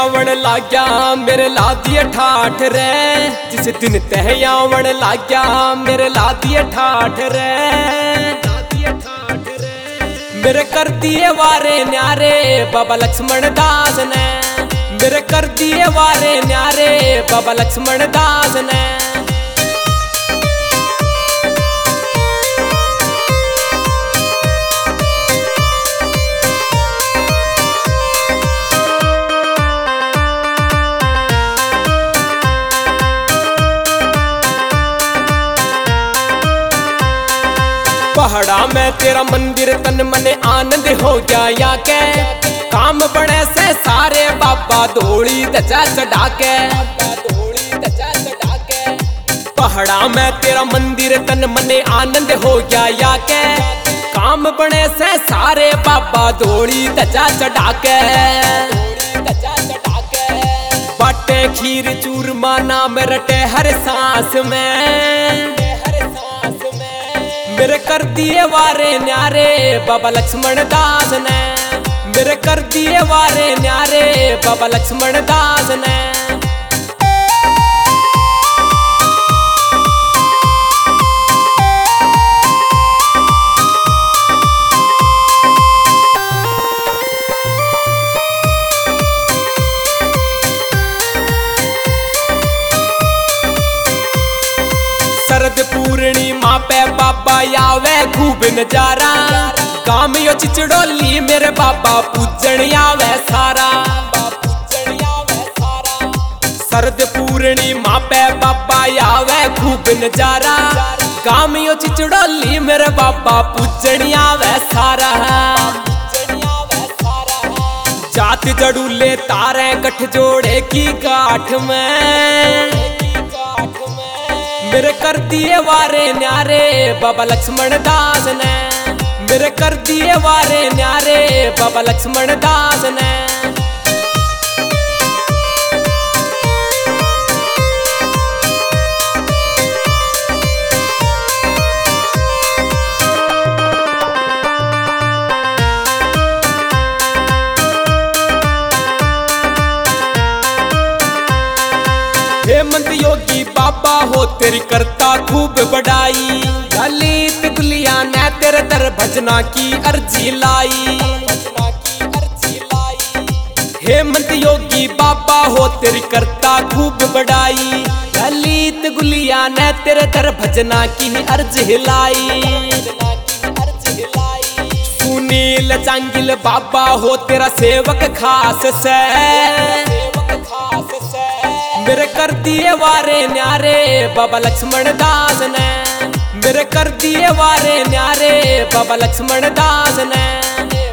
आवण लाग्या मेरे ला दिए ठाठ रे। जिस दिन तह आवण लाग्या मेरे ला दिए ठाठ रे। मेरे कर दिए वारे न्यारे बाबा लक्ष्मण दास ने। मेरे कर दिए वारे न्यारे बाबा लक्ष्मण दास ने। पहाड़ा में तेरा मंदिर तन मन आनंद हो गया या के। काम बड़े से सारे बाबा धोली ध्वजा चढ़ा के। पहाड़ा में तेरा मंदिर तन मन आनंद हो गया या के। काम बड़े से सारे बाबा धोली ध्वजा चढ़ा के। बाटे खीर चूरमा नाम रटे हर सांस में। मेरे कर दिए वारे न्यारे बाबा लक्ष्मण दास ने। मेरे कर दिए वारे न्यारे बाबा लक्ष्मण दास ने। शरद पूर्णिमा पे बाबा आवे खूब नजारा। काम यो चिचड़ोली मेरे बाबा पूजन आवे सारा। शरद पूर्णिमा पे बाबा आवे खूब नजारा। काम यो चिचड़ोली मेरे बाबा पूजन आवे सारा। जात जड़ूले तारे गठ जोड़े की गाठ में। मेरे कर दिए वारे न्यारे बाबा लक्ष्मण दास ने। मेरे कर दिए वारे न्यारे बाबा लक्ष्मण दास ने। हेमंत योगी बाबा हो तेरी करता खूब बड़ाई। ललित गुलिया ने तेरे दर भजना की अर्जी लाई। हेमंत योगी बाबा हो तेरी करता खूब बड़ाई। ललित गुलिया ने तेरे दर भजना की अर्जी लाई। सुनील चांगिल बाबा हो तेरा सेवक खास से। मेरे कर दिए वारे न्यारे बाबा लक्ष्मण दास ने। मेरे कर दिए वारे न्यारे बाबा लक्ष्मण दास ने।